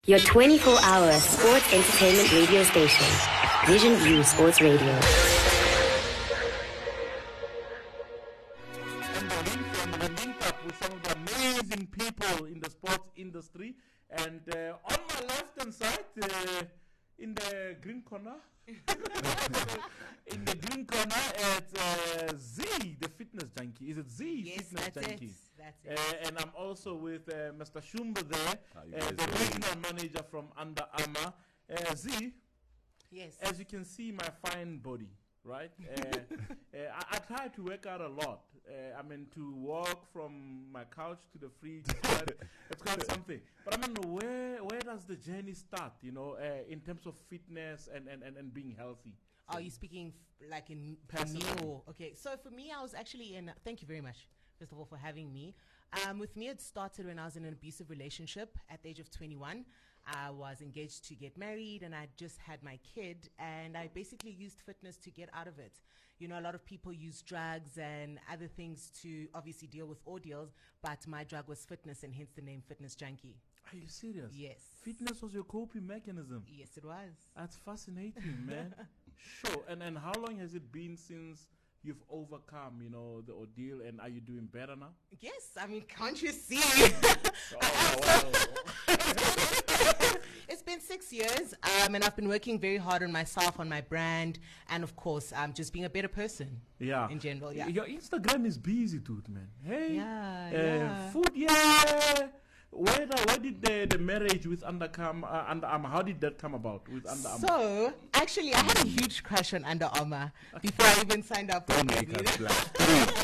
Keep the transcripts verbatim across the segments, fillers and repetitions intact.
Your twenty-four hour sports entertainment radio station, Vision View Sports Radio. And the link, and the link up with some of the amazing people in the sports industry. And uh, on my left hand side, uh, in the green corner, in the green corner, it's uh, Z, the fitness junkie. Is it Z? Yes, fitness that's junkie. it. That's it. Uh, and I'm also with uh, Mister Shumba there, uh, the regional manager from Under Armour. Uh, Z, Yes. as you can see, my fine body, right? Uh, uh, I, I try to work out a lot. Uh, I mean, to walk from my couch to the fridge, it's quite, it's quite something. But I mean, where where does the journey start, you know, uh, in terms of fitness and, and, and, and being healthy? Are you speaking f- like in for me Personally. or okay? So for me, I was actually in. Thank you very much, first of all, for having me. Um, with me, it started when I was in an abusive relationship at the age of twenty-one. I was engaged to get married, and I just had my kid, and I basically used fitness to get out of it. You know, a lot of people use drugs and other things to obviously deal with ordeals, but my drug was fitness, and hence the name Fitness Junkie. Are you serious? Yes. Fitness was your coping mechanism. Yes, it was. That's fascinating, man. Sure. And and how long has it been since you've overcome, you know, the ordeal, and are you doing better now? Yes, I mean, can't you see? Oh, wow. It's been six years, um, and I've been working very hard on myself, on my brand, and of course, um, just being a better person. Yeah. In general, yeah. Your Instagram is busy, dude, man. Hey. Yeah, uh, yeah. Food, yeah. Where, the, where did the, the marriage with Under Armour, uh, Under Armour, how did that come about with Under Armour? So, actually, I had a huge crush on Under Armour before I even signed up for Don't it. make us laugh.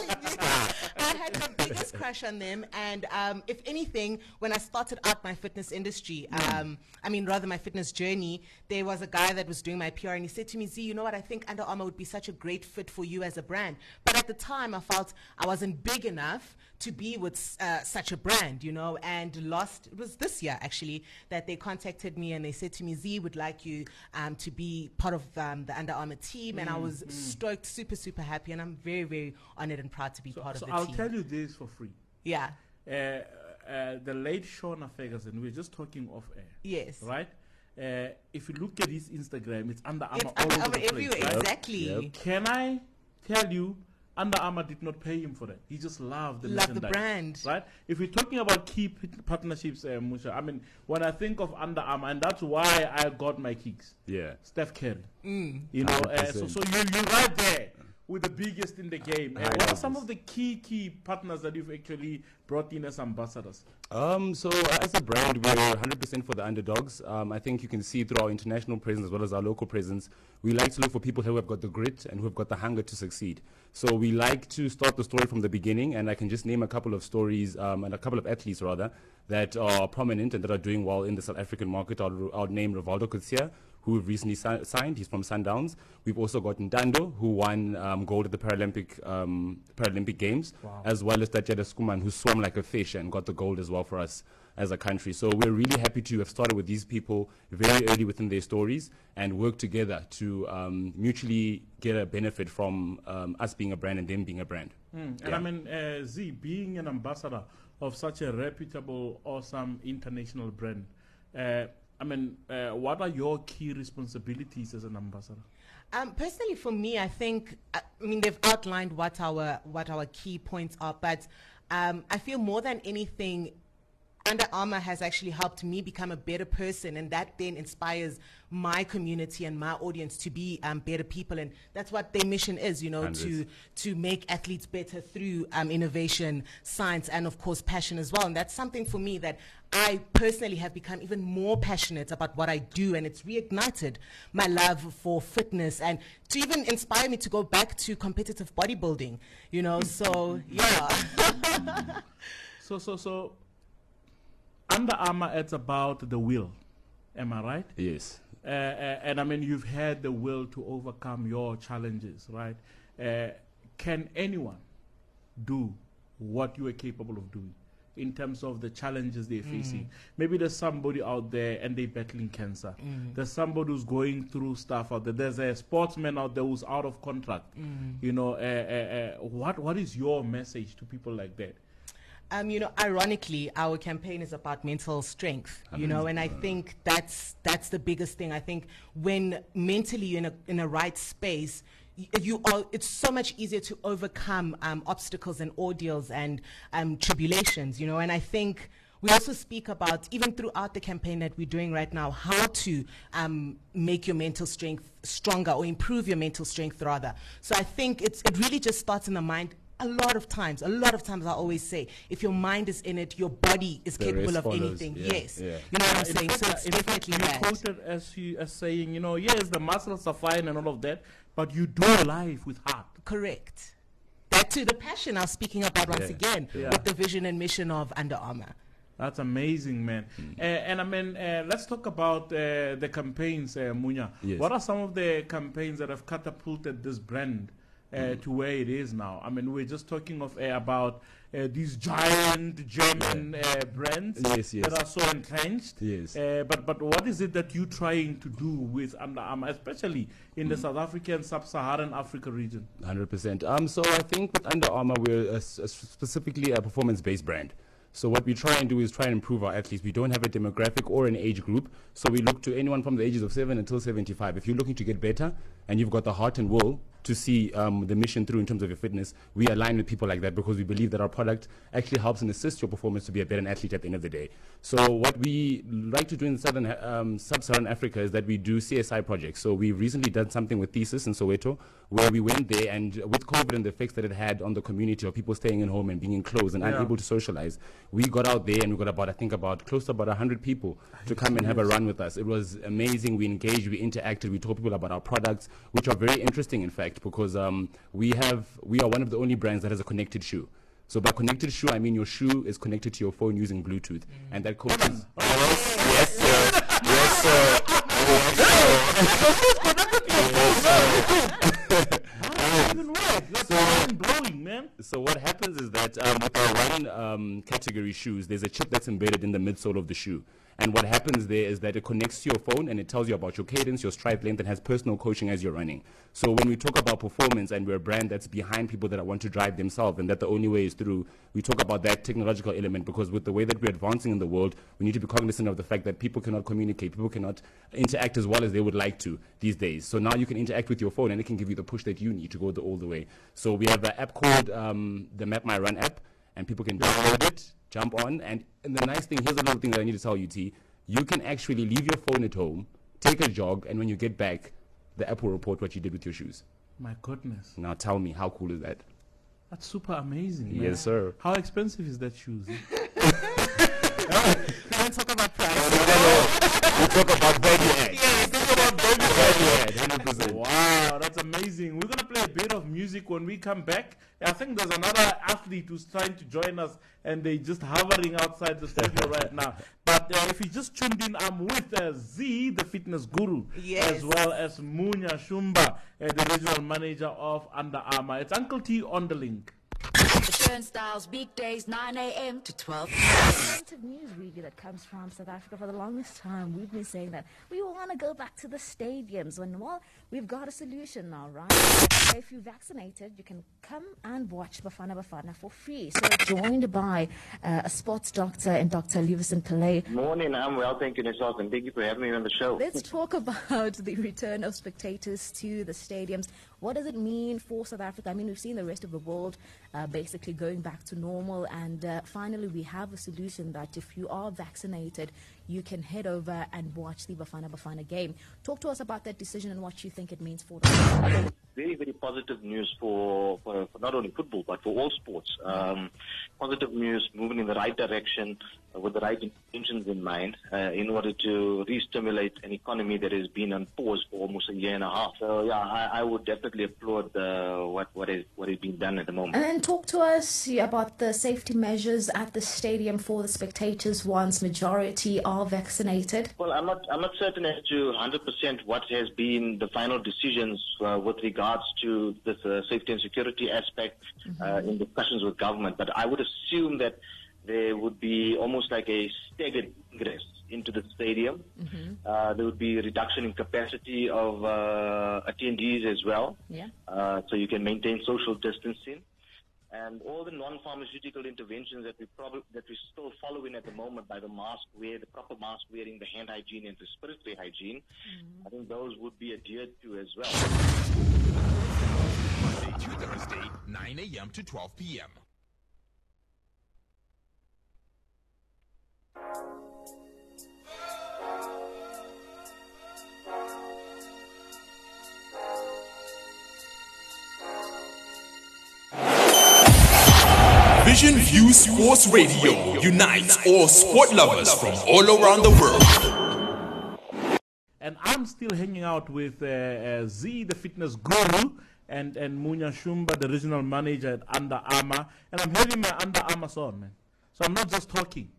I had the biggest crush on them, and um, if anything, when I started out my fitness industry, um, I mean, rather my fitness journey, there was a guy that was doing my P R, and he said to me, Z, you know what, I think Under Armour would be such a great fit for you as a brand. But at the time, I felt I wasn't big enough to be with uh, such a brand, you know, and last, it was this year actually, that they contacted me and they said to me, Z, would like you um, to be part of um, the Under Armour team, and I was stoked, super, super happy, and I'm very, very honored and proud to be So, part so of the I'll team. tell you this for free. Yeah, Uh, uh, the late Shauna Ferguson, we were just talking off air, yes. right? Uh, if you look at his Instagram, it's Under It's Armour all Under over Armour the place, everywhere, right? exactly. Yep. Can I tell you, Under Armour did not pay him for that. He just loved the Love the merchandise, brand. right? If we're talking about key p- partnerships, uh, Musha, I mean, when I think of Under Armour, and that's why I got my kicks, Yeah. Steph Curry. Mm. You know, uh, so, one hundred percent. so you, you're right there with the biggest in the game. Uh, I what are love some this. of the key, key partners that you've actually brought in as ambassadors? Um, so as a brand, we're one hundred percent for the underdogs. Um, I think you can see through our international presence as well as our local presence, we like to look for people who have got the grit and who have got the hunger to succeed. So we like to start the story from the beginning, and I can just name a couple of stories um, and a couple of athletes rather that are prominent and that are doing well in the South African market. I'll, I'll name Rivaldo Kutsia, who we've recently si- signed. He's from Sundowns. We've also got Ndando, who won um, gold at the Paralympic um, Paralympic Games, Wow. as well as Tatjana Skuman, who swam like a fish and got the gold as well for us as a country. So we're really happy to have started with these people very early within their stories and work together to um, mutually get a benefit from um, us being a brand and them being a brand. And Yeah. I mean, uh, Z, being an ambassador of such a reputable, awesome international brand, uh, I mean, uh, what are your key responsibilities as an ambassador? Um, personally, for me, I think, I I mean, they've outlined what our what our key points are, but um, I feel more than anything, Under Armour has actually helped me become a better person, and that then inspires my community and my audience to be um, better people, and that's what their mission is, you know, to Hundreds. to make athletes better through um, innovation, science, and of course passion as well. And that's something for me that I personally have become even more passionate about what I do, and it's reignited my love for fitness and to even inspire me to go back to competitive bodybuilding, you know. So yeah. So, so, so, Under Armour, it's about the will. Am I right? Yes. Uh, uh, and I mean, you've had the will to overcome your challenges, right? Uh, can anyone do what you are capable of doing in terms of the challenges they're facing? Maybe there's somebody out there and they're battling cancer. There's somebody who's going through stuff out there. There's a sportsman out there who's out of contract. You know, uh, uh, uh, what what is your message to people like that? Um, you know, ironically, our campaign is about mental strength, you know, and I think that's that's the biggest thing. I think when mentally you're in a, in a right space, y- you are, it's so much easier to overcome um, obstacles and ordeals and um, tribulations, you know, and I think we also speak about, even throughout the campaign that we're doing right now, how to um, make your mental strength stronger or improve your mental strength rather. So I think it's it really just starts in the mind. A lot of times, a lot of times I always say, if your mind is in it, your body is The capable rest of follows. anything. Yeah, Yes. yeah. You know what I'm In saying? fact, So uh, it's in fact, definitely you that. quoted as you as saying, you know, yes, the muscles are fine and all of that, but you do life with heart. Correct. That too, the passion I was speaking about once Yeah. again Yeah. with the vision and mission of Under Armour. That's amazing, man. Uh, and I mean, uh, let's talk about uh, the campaigns, uh, Munya. Yes. What are some of the campaigns that have catapulted this brand uh, to where it is now? I mean, we're just talking of uh, about uh, these giant German uh, brands Yes, yes. that are so entrenched. Yes. Uh, but but what is it that you're trying to do with Under Armour, especially in the South African, sub-Saharan Africa region? one hundred percent. Um, so I think with Under Armour, we're a s- a specifically a performance-based brand. So what we try and do is try and improve our athletes. We don't have a demographic or an age group, so we look to anyone from the ages of seven until seventy-five. If you're looking to get better and you've got the heart and will to see um, the mission through in terms of your fitness, we align with people like that because we believe that our product actually helps and assists your performance to be a better athlete at the end of the day. So what we like to do in Southern, um, Sub-Saharan Africa is that we do C S I projects. So we've recently done something with Thesis in Soweto, where we went there and with COVID and the effects that it had on the community of people staying in home and being enclosed and Yeah. unable to socialize, we got out there and we got about, I think about close to about one hundred people to come and have a run with us. It was amazing. We engaged, we interacted, we told people about our products, which are very interesting, in fact, because um, we have, we are one of the only brands that has a connected shoe. So by connected shoe, I mean your shoe is connected to your phone using Bluetooth. And that coaches... Yes, yes, sir. Yes, sir. Even worse. That's mind-blowing, man. So what happens is that um, with our run um, category shoes, there's a chip that's embedded in the midsole of the shoe. And what happens there is that it connects to your phone and it tells you about your cadence, your stride length, and has personal coaching as you're running. So when we talk about performance and we're a brand that's behind people that want to drive themselves and that the only way is through, we talk about that technological element because with the way that we're advancing in the world, we need to be cognizant of the fact that people cannot communicate, people cannot interact as well as they would like to these days. So now you can interact with your phone and it can give you the push that you need to go the, all the way. So we have an app called um, the Map My Run app, and people can download it, jump on, and, and the nice thing, here's a little thing that I need to tell you, T. You can actually leave your phone at home, take a jog, and when you get back, the app will report what you did with your shoes. My goodness. Now tell me, how cool is that? That's super amazing, man. Yes, sir. How expensive is that shoes? Don't talk about price. We talk about value add. Yeah, talk about Value add, one hundred percent. Wow, that's amazing. We're going to play a bit of music when we come back. I think there's another athlete who's trying to join us, and they're just hovering outside the studio right now. But uh, if you just tuned in, I'm with uh, Z, the fitness guru, Yes. as well as Munya Shumba, uh, the regional manager of Under Armour. It's Uncle T on the link. The Turnstiles, weekdays, nine a.m. to twelve. Positive news really that comes from South Africa. For the longest time, we've been saying that we want to go back to the stadiums. When, well, we've got a solution now, right? If you're vaccinated, you can come and watch Bafana Bafana for free. So joined by uh, a sports doctor and Doctor Luvison Pillay. Morning, I'm well, thank you, Nishat, and thank you for having me on the show. Let's talk about the return of spectators to the stadiums. What does it mean for South Africa? I mean, we've seen the rest of the world uh, basically going back to normal, and uh, finally we have a solution that if you are vaccinated, you can head over and watch the Bafana Bafana game. Talk to us about that decision and what you think it means for them. Very, very positive news for, for, for not only football, but for all sports. Um, positive news, moving in the right direction uh, with the right intentions in mind uh, in order to re-stimulate an economy that has been on pause for almost a year and a half. So, yeah, I, I would definitely applaud uh, what, what, is, what is being done at the moment. And then talk to us about the safety measures at the stadium for the spectators once majority are vaccinated. Well, I'm not, I'm not certain as to one hundred percent what has been the final decisions uh, with regards to this uh, safety and security aspect mm-hmm. uh, in discussions with government. But I would assume that there would be almost like a staggered ingress into the stadium. Mm-hmm. Uh, there would be a reduction in capacity of uh, attendees as well. Yeah. Uh, so you can maintain social distancing. And all the non-pharmaceutical interventions that we probably that we're still following at the moment by the mask wear, the proper mask wearing, the hand hygiene, and the respiratory hygiene, mm-hmm. I think those would be adhered to as well. Monday to Thursday, nine a.m. to twelve p.m. Vision View Sports Radio unites all sport lovers from all around the world. And I'm still hanging out with uh, uh, Z, the fitness guru, and, and Munya Shumba, the regional manager at Under Armour. And I'm having my Under Armour on, man. So I'm not just talking.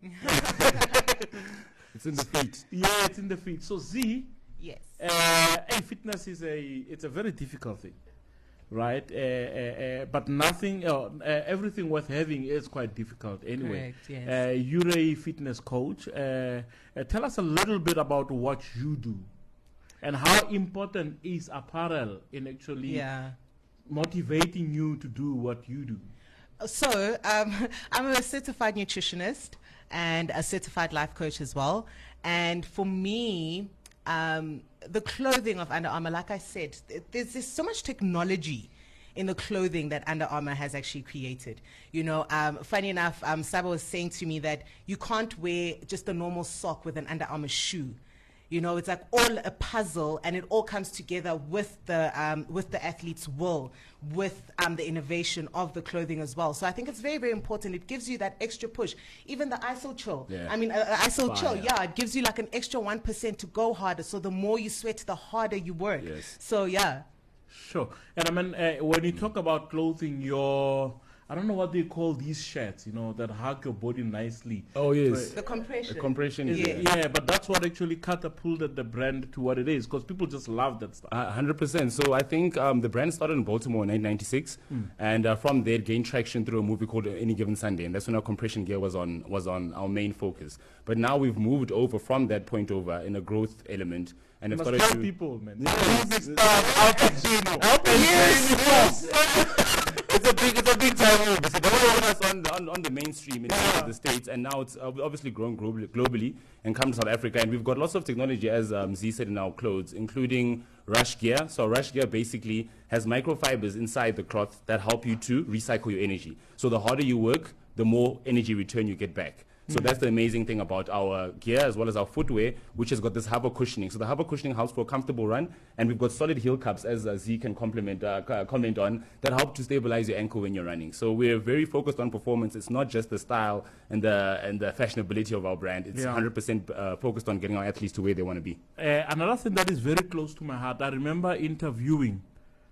It's in the feet. Yeah, it's in the feet. So Z, yes. Uh, hey, fitness is a, it's a very difficult thing. Right, uh, uh, uh, but nothing, uh, uh, everything worth having is quite difficult anyway. Correct, yes. Uh, you're a fitness coach. Uh, uh, tell us a little bit about what you do and how important is apparel in actually yeah. motivating you to do what you do. So, um, I'm a certified nutritionist and a certified life coach as well. And for me, Um, the clothing of Under Armour, like I said, th- there's, there's so much technology in the clothing that Under Armour has actually created. You know, um, funny enough, um, Saba was saying to me that you can't wear just a normal sock with an Under Armour shoe. You know, it's like all a puzzle, and it all comes together with the um, with the athlete's will, with um, the innovation of the clothing as well. So I think it's very, very important. It gives you that extra push. Even the I S O Chill. Yeah. I mean, uh, uh, I S O Fire. Chill, yeah, it gives you like an extra one percent to go harder. So the more you sweat, the harder you work. Yes. So, yeah. Sure. And I mean, uh, when you talk about clothing, your I don't know what they call these shirts, you know, that hug your body nicely. Oh, yes. The compression. The compression, Is yeah. it- yeah, but that's what actually catapulted the brand to what it is, because people just love that stuff. Uh, one hundred percent. So I think um, the brand started in Baltimore in nineteen ninety-six, Mm. and uh, from there it gained traction through a movie called Any Given Sunday, and that's when our compression gear was on was on our main focus. But now we've moved over from that point over in a growth element, and You have must started tell to people, man. Yes. Movie star Al Pacino. Al Pacino. It's a big, it's a big time move. So they were with us on, on, on the mainstream in Yeah. the States, and now it's ob- obviously grown globally, globally and come to South Africa. And we've got lots of technology, as um, Z said, in our clothes, including Rush Gear. So Rush Gear basically has microfibers inside the cloth that help you to recycle your energy. So the harder you work, the more energy return you get back. So Mm. that's the amazing thing about our gear as well as our footwear, which has got this hover cushioning. So the hover cushioning helps for a comfortable run, and we've got solid heel cups, as uh, Z can compliment, uh, c- comment on, that help to stabilize your ankle when you're running. So we're very focused on performance. It's not just the style and the and the fashionability of our brand. It's Yeah. one hundred percent uh, focused on getting our athletes to where they want to be. Uh, another thing that is very close to my heart, I remember interviewing,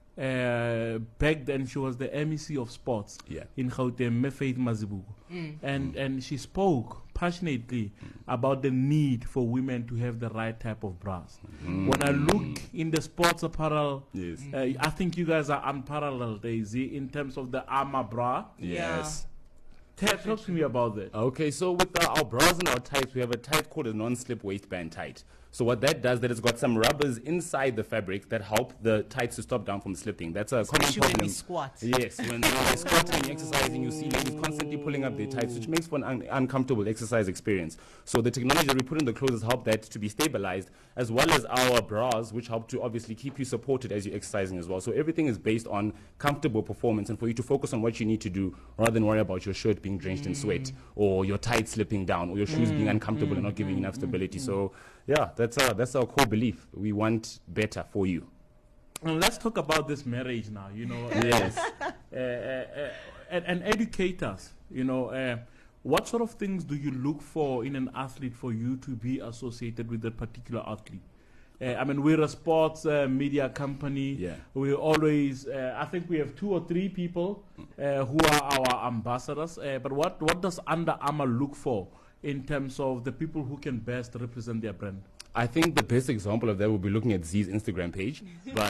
uh, back then she was the M E C of sports Yeah. in Gauteng, Mefait Mazibuko. And, and she spoke passionately about the need for women to have the right type of bras. When I look in the sports apparel, Yes. uh, I think you guys are unparalleled, Daisy, in terms of the Armour bra. Yes. Tell, talk to me about that. Okay, so with uh, our bras and our tights, we have a tight called a non-slip waistband tight. So what that does, that it's got some rubbers inside the fabric that help the tights to stop down from slipping. That's a common Especially when problem. we squat. Yes, when you're squatting, you're exercising, you see ladies constantly pulling up their tights, which makes for an un- uncomfortable exercise experience. So the technology that we put in the clothes help that to be stabilized, as well as our bras, which help to obviously keep you supported as you're exercising as well. So everything is based on comfortable performance and for you to focus on what you need to do rather than worry about your shirt being drenched in sweat or your tights slipping down or your shoes being uncomfortable and not giving you enough stability. So yeah, that's our, that's our core belief. We want better for you. And let's talk about this marriage now, you know. Yes. uh, uh, uh, and, and educate us, you know, uh, what sort of things do you look for in an athlete for you to be associated with that particular athlete? Uh, I mean, we're a sports uh, media company. Yeah. We always, uh, I think we have two or three people uh, who are our ambassadors. Uh, but what, what does Under Armour look for in terms of the people who can best represent their brand? I think the best example of that would be looking at Z's Instagram page. But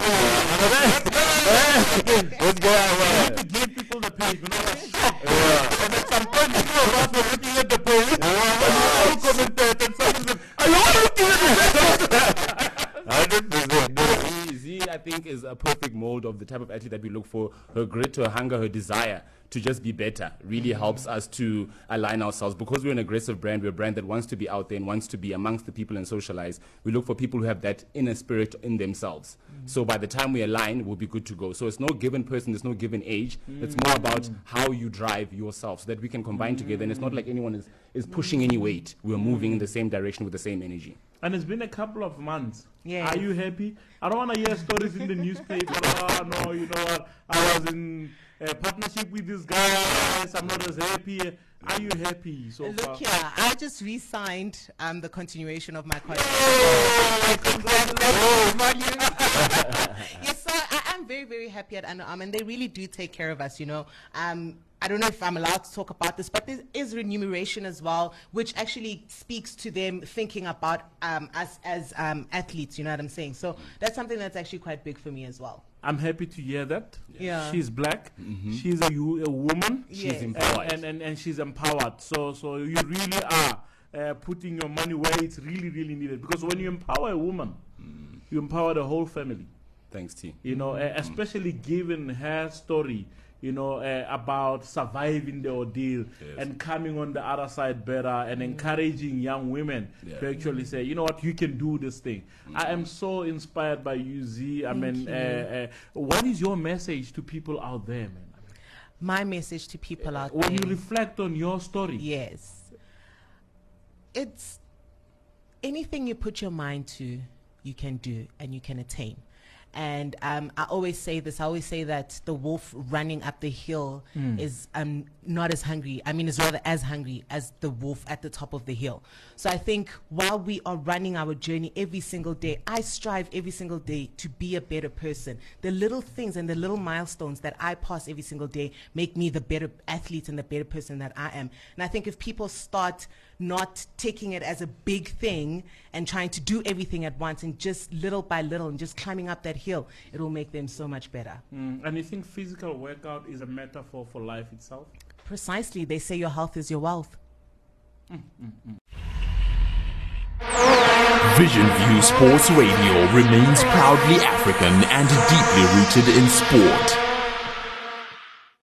let's go We need to give people the page. We're not shocked. And at some point, the two of us were looking at the page. And we all commented, and someone said, "Are you all looking at it?" one hundred percent. No, Z, Z, I think, is a perfect mold of the type of athlete that we look for. Her grit, her hunger, her desire to just be better really helps us to align ourselves. Because we're an aggressive brand, we're a brand that wants to be out there and wants to be amongst the people and socialize. We look for people who have that inner spirit in themselves. Mm. So by the time we align, we'll be good to go. So it's no given person, there's no given age. Mm. It's more about how you drive yourself so that we can combine mm. together. And it's not like anyone is, is pushing any weight. We're moving in the same direction with the same energy. And it's been a couple of months. Yes. Are you happy? I don't want to hear stories in the newspaper. Oh, no, you know what? I was in a partnership with this guy. Yes, I'm not as happy. Are you happy so Look far? here, I just re-signed um, the continuation of my contract. Yes, so I am very, very happy at Under Armour, and they really do take care of us, you know. Um, I don't know if I'm allowed to talk about this, but there is remuneration as well, which actually speaks to them thinking about um, us as um, athletes, you know what I'm saying? So that's something that's actually quite big for me as well. I'm happy to hear that. Yeah. She's black. Mm-hmm. She's a, you- a woman. Yes. She's empowered. And, and, and she's empowered. So so you really are uh, putting your money where it's really, really needed. Because when you empower a woman, mm. you empower the whole family. Thanks, T. You know, uh, especially given her story, you know, uh, about surviving the ordeal Yes. and coming on the other side better and encouraging young women Yeah. to actually say, you know what, you can do this thing. I am so inspired by you, Z. I mean, uh, uh, what is your message to people out there, man? My message to people out When there. you reflect on your story. Yes. It's anything you put your mind to, you can do and you can attain. And um, I always say this, I always say that the wolf running up the hill mm. is um, not as hungry, I mean, is rather as hungry as the wolf at the top of the hill. So I think while we are running our journey every single day, I strive every single day to be a better person. The little things and the little milestones that I pass every single day make me the better athlete and the better person that I am. And I think if people start not taking it as a big thing and trying to do everything at once and just little by little and just climbing up that hill, it will make them so much better. Mm. And you think physical workout is a metaphor for life itself? Precisely. They say your health is your wealth. Mm, mm, mm. Vision View Sports Radio remains proudly African and deeply rooted in sport.